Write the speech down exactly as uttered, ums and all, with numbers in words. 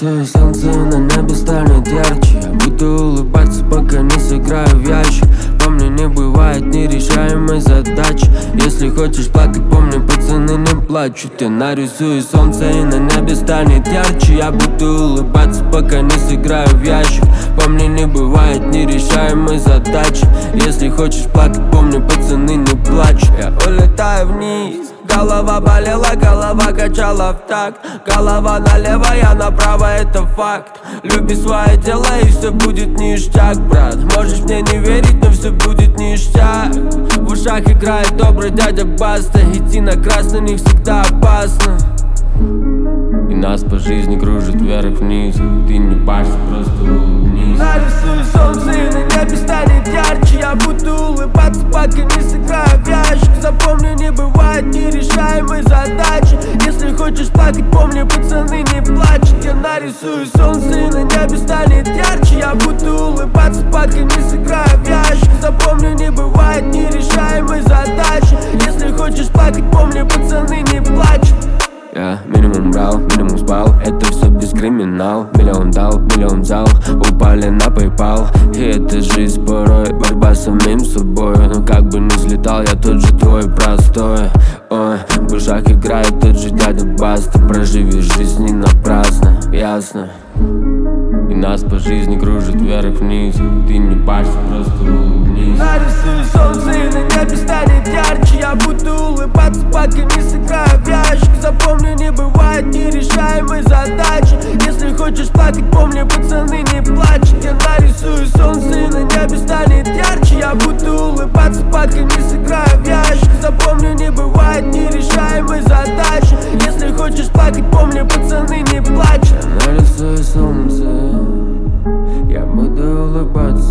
Нарисую солнце, на небе станет ярче. Я буду улыбаться, пока не сыграю в ящик. Помни, не бывает нерешаемой задачи. Если хочешь плакать, помни, пацаны не плачут. Я нарисую солнце, и на небе станет ярче. Я буду улыбаться, пока не сыграю в ящик. Помни, не бывает нерешаемой задачи. Если хочешь плакать, помни, пацаны не плачут. Я улетаю вниз. Голова болела, голова качала в такт. Голова налево, я направо, это факт. Люби свое дело, и все будет ништяк, брат. Можешь мне не верить, но все будет ништяк. В ушах играет добрый дядя Баста. Идти на красный не всегда опасно. И нас по жизни кружит вверх-вниз. Ты не парься, просто улыбнись. Нарисую солнце, и на небе станет ярче. Я буду улыбаться, пока не сыграю в ящик. Запомни, не бывает нерешаемой задачи. Если хочешь плакать, помни, пацаны не плачут. Я нарисую солнце, и на небе станет ярче. Я буду улыбаться, пока не сыграю в ящик. Запомни, не бывает нерешаемой задачи. Если хочешь плакать, помни, пацаны не плачут. Я минимум брал, минимум спал, это все без криминал. Миллион дал, миллион взял, упали на PayPal. И это жизнь порой, борьба с самим собой. Но как бы ни взлетал, я тот же твой простой. Ой, в ушах играет тот же дядя Баста. Проживи жизнь не напрасно, ясно. И нас по жизни кружит вверх-вниз. Ты не парься, просто улыбнись. Нарисую солнце, и на небе станет ярче. Я буду улыбаться, пока не сыграю в ящик. Запомни, не бывает нерешаемой задачи. Если хочешь плакать, помни, пацаны не плачут. Я нарисую солнце, и на небе станет ярче. Я буду улыбаться, пока не сыграю в ящик. Запомни, не бывает нерешаемой задачи. Если хочешь плакать, помни, пацаны не плачут. Я нарисую солнце, я буду улыбаться.